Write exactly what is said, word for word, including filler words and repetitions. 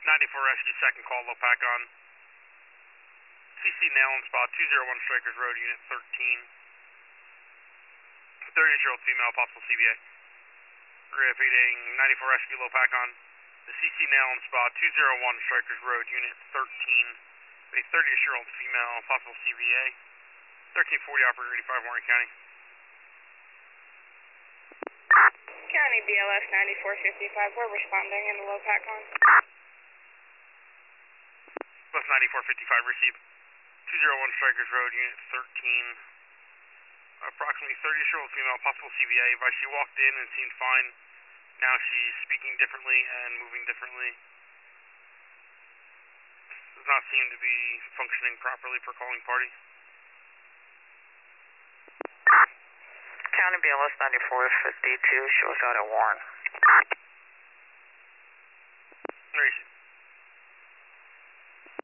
ninety-four Rescue, second call, low pack on. C C nail on spot, two oh one Strikers Road, Unit thirteen. thirty-year-old female, possible C B A. Repeating, ninety-four Rescue, low pack on. The C C nail on spot, two oh one Strikers Road, Unit thirteen. A thirty-year-old female, possible C B A. thirteen forty, operator eighty-five, Warren County. County B L S ninety-four fifty-five, we're responding in the low pack on. Bus ninety-four fifty-five, receive. two oh one Strikers Road, Unit thirteen. Approximately thirty-year-old female, possible C B A. But she walked in and seemed fine. Now she's speaking differently and moving differently. Does not seem to be functioning properly per calling party. County B L S ninety-four fifty-two, shows out at Warren.